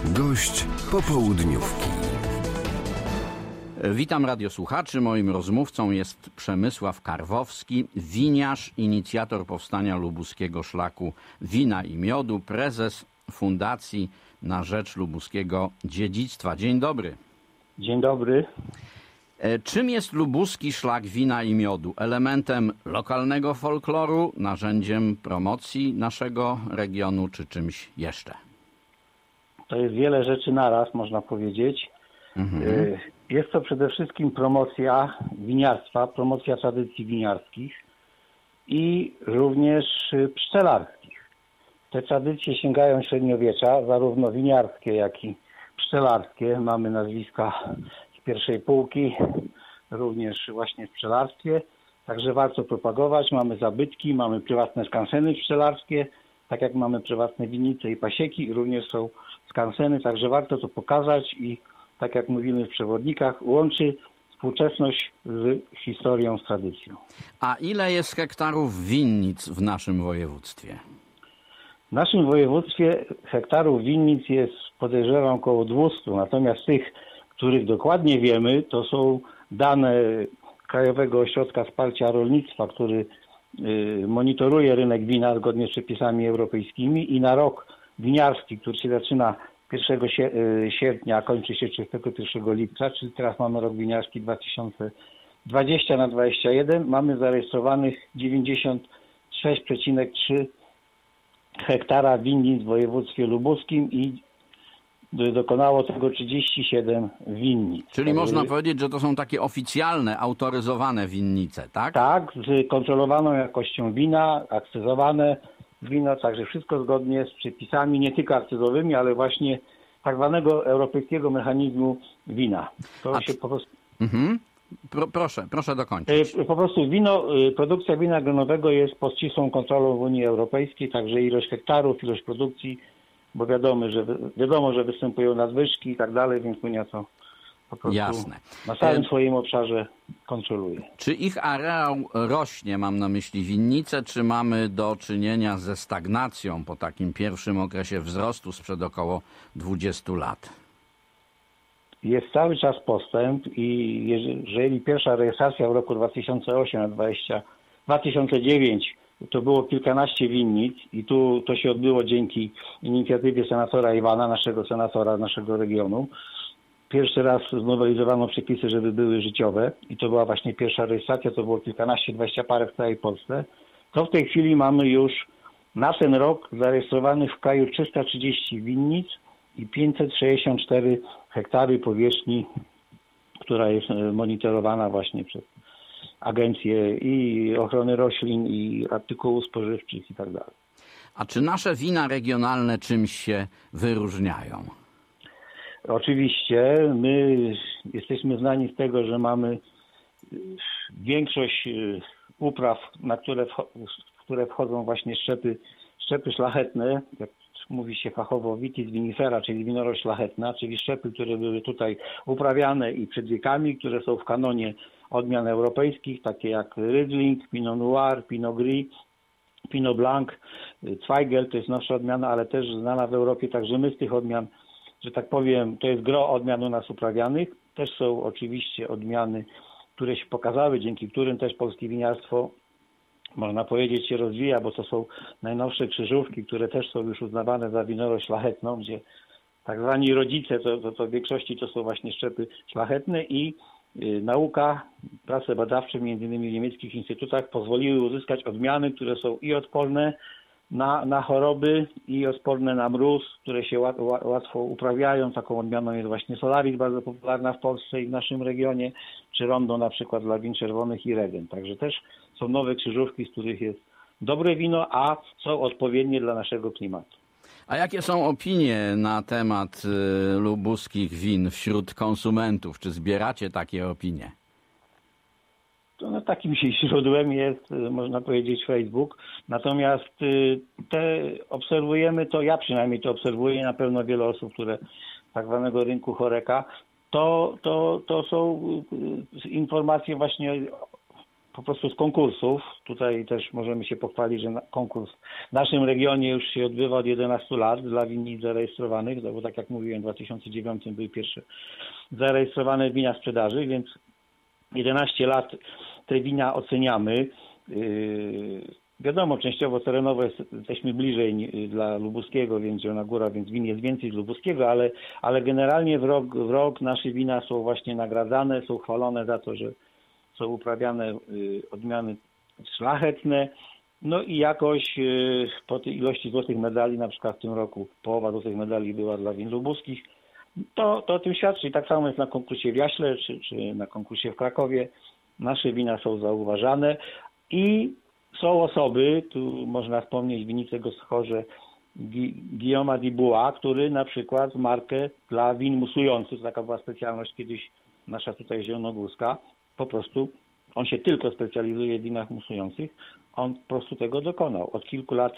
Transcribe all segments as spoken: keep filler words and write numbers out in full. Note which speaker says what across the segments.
Speaker 1: Gość popołudniówki.
Speaker 2: Witam radiosłuchaczy. Moim rozmówcą jest Przemysław Karwowski, winiarz, inicjator powstania lubuskiego szlaku wina i miodu, prezes Fundacji na rzecz lubuskiego dziedzictwa. Dzień dobry.
Speaker 3: Dzień dobry.
Speaker 2: Czym jest lubuski szlak wina i miodu? Elementem lokalnego folkloru, narzędziem promocji naszego regionu, czy czymś jeszcze?
Speaker 3: To jest wiele rzeczy naraz, można powiedzieć. Mhm. Jest to przede wszystkim promocja winiarstwa, promocja tradycji winiarskich i również pszczelarskich. Te tradycje sięgają średniowiecza, zarówno winiarskie, jak i pszczelarskie. Mamy nazwiska z pierwszej półki, również właśnie pszczelarskie. Także warto propagować. Mamy zabytki, mamy prywatne skanseny pszczelarskie, tak jak mamy prywatne winnice i pasieki, również są skanseny, także warto to pokazać i tak jak mówimy w przewodnikach, łączy współczesność z historią, z tradycją.
Speaker 2: A ile jest hektarów winnic w naszym województwie?
Speaker 3: W naszym województwie hektarów winnic jest, podejrzewam, około dwieście, natomiast tych, których dokładnie wiemy, to są dane Krajowego Ośrodka Wsparcia Rolnictwa, który monitoruje rynek wina zgodnie z przepisami europejskimi i na rok winiarski, który się zaczyna pierwszego sierpnia, a kończy się trzydziestego pierwszego lipca, czyli teraz mamy rok winiarski dwa tysiące dwudziesty na dwudziesty pierwszy, mamy zarejestrowanych dziewięćdziesiąt sześć przecinek trzy hektara winnic w województwie lubuskim i dokonało tego trzydzieści siedem winnic.
Speaker 2: Czyli tak, można powiedzieć, że to są takie oficjalne, autoryzowane winnice, tak?
Speaker 3: Tak, z kontrolowaną jakością wina, akcyzowane wino, także wszystko zgodnie z przepisami, nie tylko akcyzowymi, ale właśnie tak zwanego europejskiego mechanizmu wina. To
Speaker 2: A
Speaker 3: się po prostu...
Speaker 2: Mhm. Pro, proszę, proszę dokończyć.
Speaker 3: Po prostu wino, produkcja wina gronowego jest pod ścisłą kontrolą w Unii Europejskiej, także ilość hektarów, ilość produkcji, bo wiadomo, że, wiadomo, że występują nadwyżki i tak dalej, więc Unia to po prostu
Speaker 2: Jasne.
Speaker 3: na całym swoim obszarze kontroluje.
Speaker 2: Czy ich areał rośnie, mam na myśli winnice, czy mamy do czynienia ze stagnacją po takim pierwszym okresie wzrostu sprzed około dwudziestu lat?
Speaker 3: Jest cały czas postęp i jeżeli pierwsza rejestracja w roku dwa tysiące ósmym na dwa tysiące dziewiątym to było kilkanaście winnic i tu to się odbyło dzięki inicjatywie senatora Iwana, naszego senatora z naszego regionu. Pierwszy raz znowelizowano przepisy, żeby były życiowe i to była właśnie pierwsza rejestracja, to było kilkanaście, dwadzieścia parę w całej Polsce. To w tej chwili mamy już na ten rok zarejestrowanych w kraju trzysta trzydzieści winnic i pięćset sześćdziesiąt cztery hektary powierzchni, która jest monitorowana właśnie przez agencje i ochrony roślin, i artykułów spożywczych i tak dalej.
Speaker 2: A czy nasze wina regionalne czymś się wyróżniają?
Speaker 3: Oczywiście. My jesteśmy znani z tego, że mamy większość upraw, na które, w które wchodzą właśnie szczepy, szczepy szlachetne, jak mówi się fachowo vitis vinifera, czyli winorośl szlachetna, czyli szczepy, które były tutaj uprawiane i przed wiekami, które są w kanonie odmian europejskich, takie jak Riesling, Pinot Noir, Pinot Gris, Pinot Blanc, Zweigelt, to jest nowsza odmiana, ale też znana w Europie, także my z tych odmian, że tak powiem, to jest gro odmian u nas uprawianych. Też są oczywiście odmiany, które się pokazały, dzięki którym też polskie winiarstwo, można powiedzieć, się rozwija, bo to są najnowsze krzyżówki, które też są już uznawane za winorośl szlachetną, gdzie tak zwani rodzice, to, to, to w większości to są właśnie szczepy szlachetne i y, nauka, prace badawcze między innymi w niemieckich instytutach pozwoliły uzyskać odmiany, które są i odporne na, na choroby i odporne na mróz, które się łat, łatwo uprawiają. Taką odmianą jest właśnie Solaris, bardzo popularna w Polsce i w naszym regionie, czy Rondo na przykład dla win czerwonych i Regen. Także też są nowe krzyżówki, z których jest dobre wino, a są odpowiednie dla naszego klimatu.
Speaker 2: A jakie są opinie na temat y, lubuskich win wśród konsumentów? Czy zbieracie takie opinie?
Speaker 3: To no, takim się źródłem jest, można powiedzieć, Facebook. Natomiast te obserwujemy to, ja przynajmniej to obserwuję, na pewno wiele osób, które z tak zwanego rynku choreka, to, to, to są informacje właśnie po prostu z konkursów. Tutaj też możemy się pochwalić, że konkurs w naszym regionie już się odbywa od jedenastu lat dla winnic zarejestrowanych, bo tak jak mówiłem, w dwa tysiące dziewiątym były pierwsze zarejestrowane wina sprzedaży, więc jedenaście lat te wina oceniamy. Yy, wiadomo, częściowo terenowo jesteśmy bliżej dla lubuskiego, więc Zielona Góra, więc win jest więcej z lubuskiego, ale, ale generalnie w rok, w rok nasze wina są właśnie nagradzane, są chwalone za to, że są uprawiane yy, odmiany szlachetne. No i jakoś yy, po tej ilości złotych medali, na przykład w tym roku połowa złotych medali była dla win lubuskich, to, to o tym świadczy. I tak samo jest na konkursie w Jaśle, czy, czy na konkursie w Krakowie. Nasze wina są zauważane i są osoby, tu można wspomnieć winicę Goschorze Guillaume'a Dubois, który na przykład markę dla win musujących, taka była specjalność kiedyś nasza tutaj zielonogórska, po prostu on się tylko specjalizuje w winach musujących, on po prostu tego dokonał. Od kilku lat,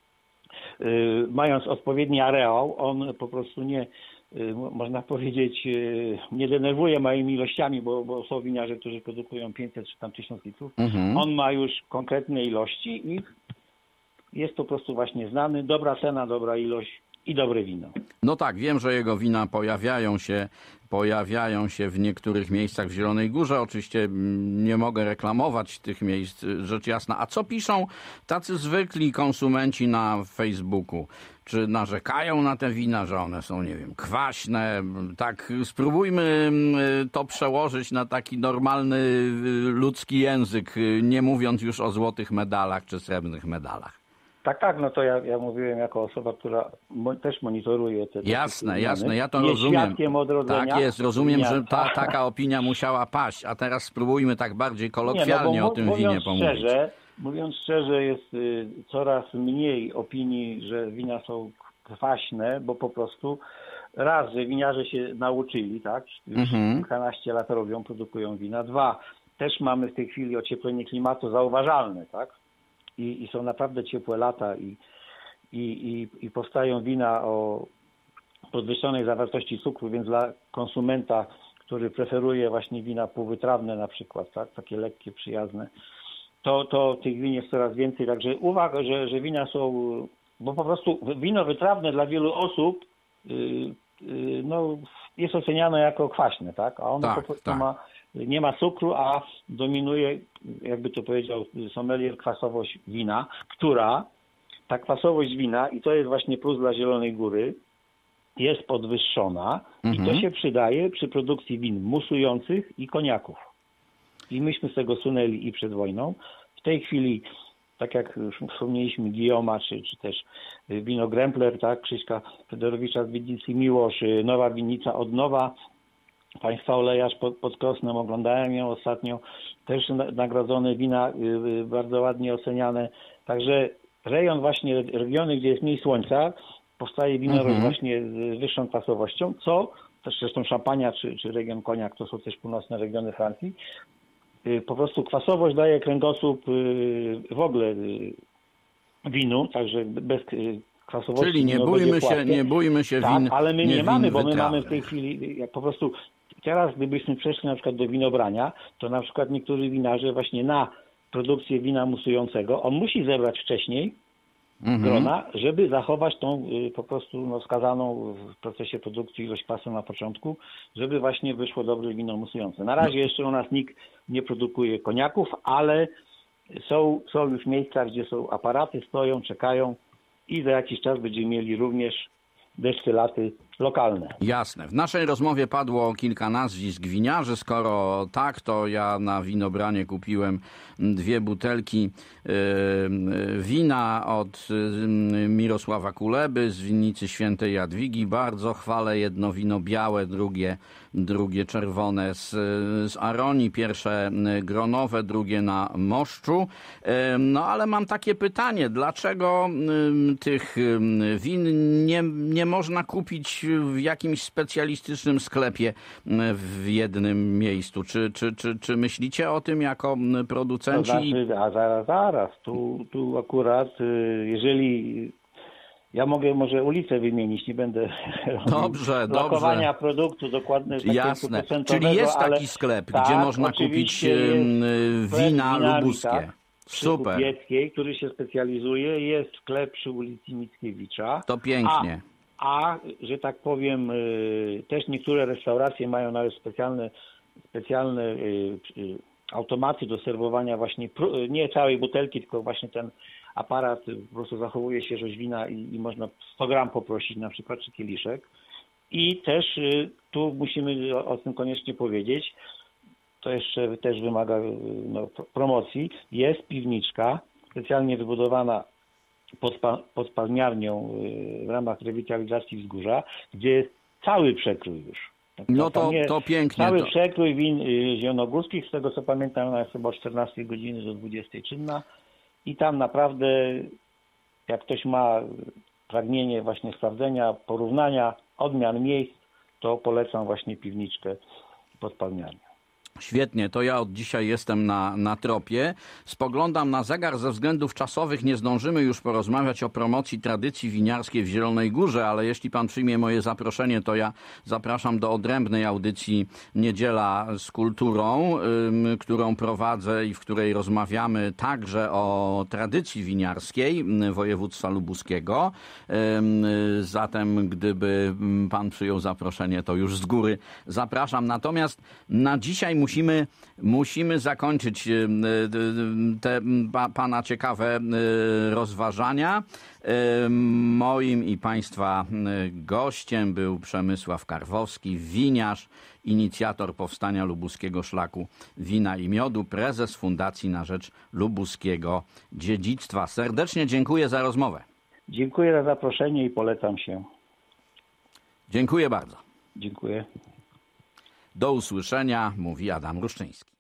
Speaker 3: yy, mając odpowiedni areał, on po prostu nie, yy, można powiedzieć, yy, nie denerwuje małymi ilościami, bo, bo są winiarze, którzy produkują pięćset czy tam tysiąc litrów. Mhm. On ma już konkretne ilości i jest po prostu właśnie znany, dobra cena, dobra ilość i dobre wino.
Speaker 2: No tak, wiem, że jego wina pojawiają się, pojawiają się w niektórych miejscach w Zielonej Górze. Oczywiście nie mogę reklamować tych miejsc, rzecz jasna. A co piszą tacy zwykli konsumenci na Facebooku? Czy narzekają na te wina, że one są, nie wiem, kwaśne? Tak, spróbujmy to przełożyć na taki normalny ludzki język, nie mówiąc już o złotych medalach czy srebrnych medalach.
Speaker 3: Tak, tak, no to ja, ja mówiłem jako osoba, która mo- też monitoruje te...
Speaker 2: Jasne,
Speaker 3: te
Speaker 2: jasne, ja to
Speaker 3: jest
Speaker 2: rozumiem.
Speaker 3: świadkiem odrodzenia.
Speaker 2: Tak jest, rozumiem,
Speaker 3: dnia.
Speaker 2: że ta, taka opinia musiała paść, a teraz spróbujmy tak bardziej kolokwialnie
Speaker 3: Nie, no, bo,
Speaker 2: o tym
Speaker 3: mówiąc
Speaker 2: winie pomówić.
Speaker 3: Szczerze, mówiąc szczerze, jest y, coraz mniej opinii, że wina są kwaśne, bo po prostu raz, że winiarze się nauczyli, tak, już mhm. kilkanaście lat robią, produkują wina. Dwa, też mamy w tej chwili ocieplenie klimatu zauważalne, tak. I, i są naprawdę ciepłe lata i, i, i, i powstają wina o podwyższonej zawartości cukru, więc dla konsumenta, który preferuje właśnie wina półwytrawne na przykład, tak, takie lekkie, przyjazne, to, to tych win jest coraz więcej. Także uwaga, że, że wina są, bo po prostu wino wytrawne dla wielu osób yy, yy, no, jest oceniane jako kwaśne, tak, a ono tak, po prostu tak. ma nie ma cukru, a dominuje, jakby to powiedział sommelier, kwasowość wina, która, ta kwasowość wina, i to jest właśnie plus dla Zielonej Góry, jest podwyższona mhm. i to się przydaje przy produkcji win musujących i koniaków. I myśmy z tego sunęli i przed wojną. W tej chwili, tak jak już wspomnieliśmy, Guillaume'a, czy, czy też wino Grempler, tak, Krzyśka Fedorowicza z winnicy Miłosz, nowa winnica od nowa, Państwa Olejarz pod, pod Krosnem, oglądałem ją ostatnio, też nagrodzone wina, yy, bardzo ładnie oceniane. Także rejon właśnie, regiony, gdzie jest mniej słońca, powstaje wino mm-hmm. właśnie z wyższą kwasowością, co też zresztą Szampania czy, czy region Koniak, to są też północne regiony Francji. Yy, po prostu kwasowość daje kręgosłup yy, w ogóle yy, winu, także bez yy, kwasowości.
Speaker 2: Czyli nie bójmy się, nie bójmy się
Speaker 3: tak,
Speaker 2: win.
Speaker 3: Ale my nie, nie mamy, bo
Speaker 2: wytrawnych.
Speaker 3: my mamy w tej chwili jak po prostu. Teraz, gdybyśmy przeszli na przykład do winobrania, to na przykład niektórzy winarze właśnie na produkcję wina musującego, on musi zebrać wcześniej mhm. grona, żeby zachować tą y, po prostu no, wskazaną w procesie produkcji ilość kwasu na początku, żeby właśnie wyszło dobre wino musujące. Na razie jeszcze u nas nikt nie produkuje koniaków, ale są, są już miejsca, gdzie są aparaty, stoją, czekają i za jakiś czas będziemy mieli również destylaty lokalne.
Speaker 2: Jasne. W naszej rozmowie padło kilka nazwisk winiarzy. Skoro tak, to ja na winobranie kupiłem dwie butelki yy, wina od yy, Mirosława Kuleby z winnicy Świętej Jadwigi. Bardzo chwalę jedno wino białe, drugie, drugie czerwone z, z Aronii. Pierwsze gronowe, drugie na moszczu. Yy, no ale mam takie pytanie. Dlaczego yy, tych yy, win nie, nie można kupić w jakimś specjalistycznym sklepie w jednym miejscu? Czy, czy, czy, czy myślicie o tym jako producenci?
Speaker 3: To znaczy, a zaraz, zaraz. Tu, tu akurat, jeżeli Ja mogę może ulicę wymienić, nie będę
Speaker 2: Dobrze,
Speaker 3: lokowania
Speaker 2: dobrze.
Speaker 3: produktu dokładnego.
Speaker 2: Jasne. Czyli jest taki
Speaker 3: ale,
Speaker 2: sklep,
Speaker 3: tak,
Speaker 2: gdzie można kupić
Speaker 3: oczywiście jest sklep
Speaker 2: wina
Speaker 3: z winami,
Speaker 2: lubuskie.
Speaker 3: tak, przy
Speaker 2: Super.
Speaker 3: Kupieckiej, który się specjalizuje. Jest sklep przy ulicy Mickiewicza.
Speaker 2: To pięknie.
Speaker 3: A, a, że tak powiem, y, też niektóre restauracje mają nawet specjalne, specjalne y, y, automaty do serwowania właśnie, pró- nie całej butelki, tylko właśnie ten aparat po prostu zachowuje świeżość wina i, i można sto gram poprosić na przykład, czy kieliszek. I też y, tu musimy o, o tym koniecznie powiedzieć, to jeszcze też wymaga y, no, promocji. Jest piwniczka specjalnie wybudowana pod, spa, pod spalniarnią y, w ramach rewitalizacji Wzgórza, gdzie jest cały przekrój już.
Speaker 2: No to, to pięknie.
Speaker 3: Cały
Speaker 2: To...
Speaker 3: przekrój win y, zielonogórskich, z tego co pamiętam, ona jest chyba od czternastej godziny do dwudziestej czynna. I tam naprawdę, jak ktoś ma pragnienie właśnie sprawdzenia, porównania odmian miejsc, to polecam właśnie piwniczkę pod spalniarnią.
Speaker 2: Świetnie, to ja od dzisiaj jestem na, na tropie. Spoglądam na zegar, ze względów czasowych nie zdążymy już porozmawiać o promocji tradycji winiarskiej w Zielonej Górze, ale jeśli pan przyjmie moje zaproszenie, to ja zapraszam do odrębnej audycji Niedziela z kulturą, ym, którą prowadzę i w której rozmawiamy także o tradycji winiarskiej województwa lubuskiego. Ym, zatem gdyby pan przyjął zaproszenie, to już z góry zapraszam. Natomiast na dzisiaj Musimy, musimy zakończyć te pana ciekawe rozważania. Moim i państwa gościem był Przemysław Karwowski, winiarz, inicjator powstania lubuskiego szlaku wina i miodu, prezes Fundacji na rzecz Lubuskiego Dziedzictwa. Serdecznie dziękuję za rozmowę.
Speaker 3: Dziękuję za zaproszenie i polecam się.
Speaker 2: Dziękuję bardzo.
Speaker 3: Dziękuję.
Speaker 2: Do usłyszenia, mówi Adam Ruszczyński.